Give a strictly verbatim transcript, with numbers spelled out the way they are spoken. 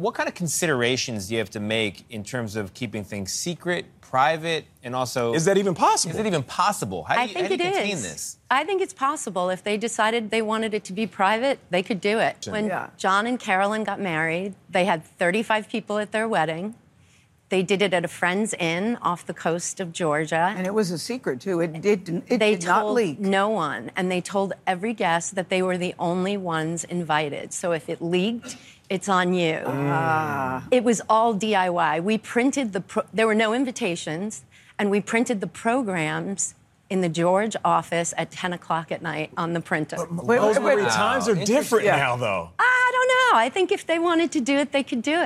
what kind of considerations do you have to make in terms of keeping things secret, private, and also... Is that even possible? Is it even possible? How do you, I think how do you it contain is. this? I think it's possible. If they decided they wanted it to be private, they could do it. When Yeah. John and Carolyn got married, they had thirty-five people at their wedding. They did it at a friend's inn off the coast of Georgia. And it was a secret, too. It did, it They did not told leak. no one, and they told every guest that they were the only ones invited. So if it leaked, it's on you. Ah. It was all D I Y. We printed the, pro- there were no invitations, and we printed the programs in the George office at ten o'clock at night on the printer. Wait, wait, wait. Times are different Yeah. now, though. I don't know. I think if they wanted to do it, they could do it.